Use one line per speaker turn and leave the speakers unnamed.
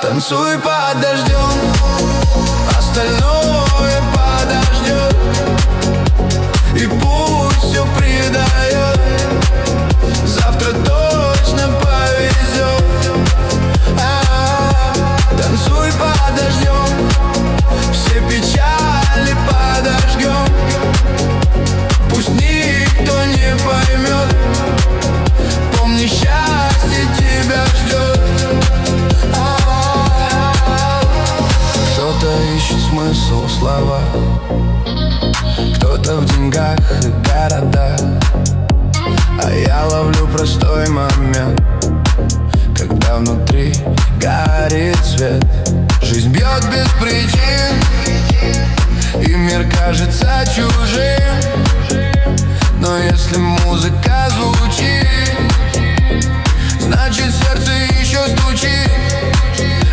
Танцуй под дождем, остальное подождет. И пусть все предает, завтра точно повезет. Танцуй под дождем, все печали подожгем. Пусть никто не поймет, помни, счастье тебя ждет. Кто-то ищет смысл в словах, кто-то в деньгах и городах, а я ловлю простой момент, когда внутри горит свет. Жизнь бьет без причин, и мир кажется чужим. Но если музыка звучит, значит сердце еще стучит.